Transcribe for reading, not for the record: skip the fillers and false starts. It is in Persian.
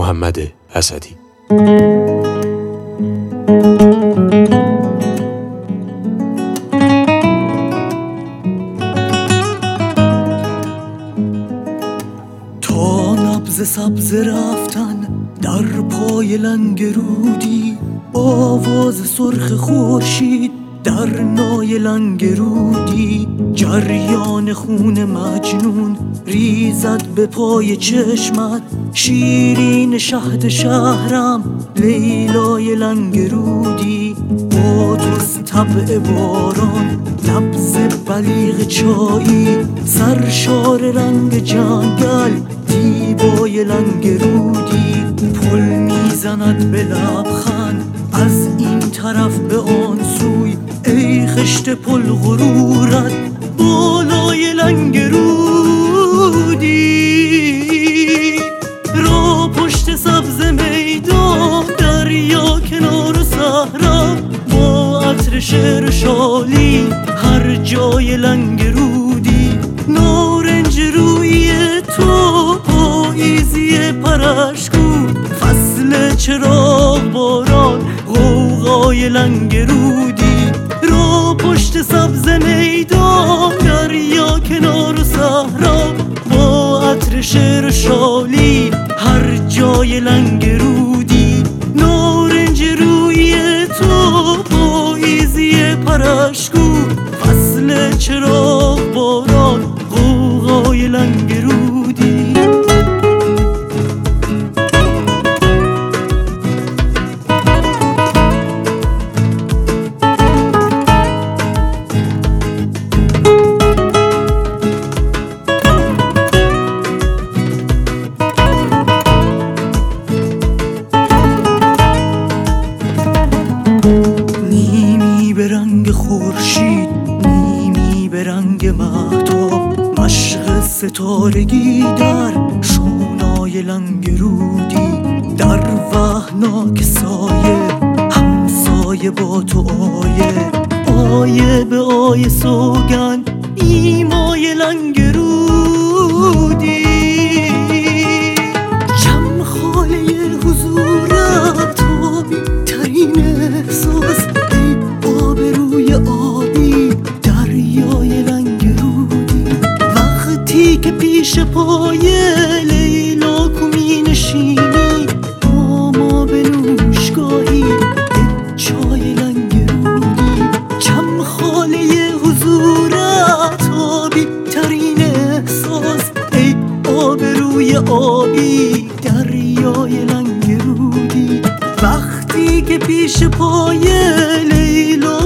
محمد اسدی. تا نبض سبز رفتن در پای لنگرودی، آواز سرخ خورشید در نای لنگرودی، جریان خون مجنون ریزد به پای چشمت، شیرین شهد شهرم لیلای لنگرودی، با توست طبع باران نبض بلیغ چایی، سرشار رنگ جنگل دیبای لنگرودی، پل میزند به لبخند از این طرف به آن سوی، ای خشت پل غرورت بالای لنگرودی، را پشت سبز میدان دریا کنار صحرا، با عطر شعر شالی هر جای لنگرودی، نارنج روی تو پاییزی پرشگو، فصل چراغ باران غوغای لنگرودی، را پشت سبز میدان دریا کنار صحرا، با عطر شعر شالی هر جای لنگرودی، نارنج روی تو پاییزی پرشگو، فصل چراغ باران غوغای لنگرودی. نیمی به رنگ خورشید، نیمی به رنگ مهتاب، مشق ستارگی در شونای لنگرودی، در وحناک سایه همسایه با تو آیه، آیه به آیه سوگن ایمای لنگرودی، چم خاله حضورت آبی ترین احساس، ای آب روی آبی دریای لنگرودی، وقتی که پیش پای لیلا می نشینی، با ما به نوشگاهی یک چای لنگرودی، چم خاله حضورت آبی ترین احساس، ای آب روی آبی دریای لنگرودی، وقتی که پیش پای لیلا